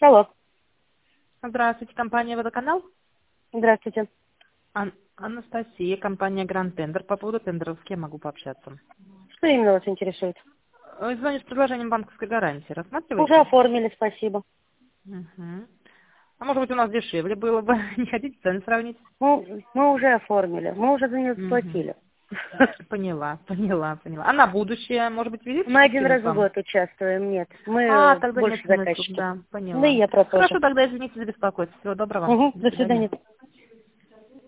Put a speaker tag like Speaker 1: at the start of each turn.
Speaker 1: Алло.
Speaker 2: Здравствуйте, компания «Водоканал».
Speaker 1: Здравствуйте.
Speaker 2: Анастасия, компания «Гранд Тендер». По поводу тендеров с кем могу пообщаться?
Speaker 1: Что именно вас интересует?
Speaker 2: Звоню с предложением банковской гарантии.
Speaker 1: Уже
Speaker 2: Рассматриваете?
Speaker 1: оформили, спасибо.
Speaker 2: Угу. А может быть, у нас дешевле было бы? Не хотите цены сравнить?
Speaker 1: Мы уже оформили, мы уже за нее
Speaker 2: Угу.
Speaker 1: заплатили.
Speaker 2: Поняла. А на будущее, может быть, видите,
Speaker 1: Мы один
Speaker 2: скинуть
Speaker 1: раз в
Speaker 2: вам?
Speaker 1: год участвуем, нет. Мы
Speaker 2: Тогда нет
Speaker 1: больше
Speaker 2: смысла.
Speaker 1: заказчики.
Speaker 2: Да,
Speaker 1: Да и
Speaker 2: поняла.
Speaker 1: я про то же.
Speaker 2: Хорошо, тогда извините за беспокойство. Всего доброго.
Speaker 1: Угу,
Speaker 2: До
Speaker 1: до
Speaker 2: свидания.
Speaker 1: свидания.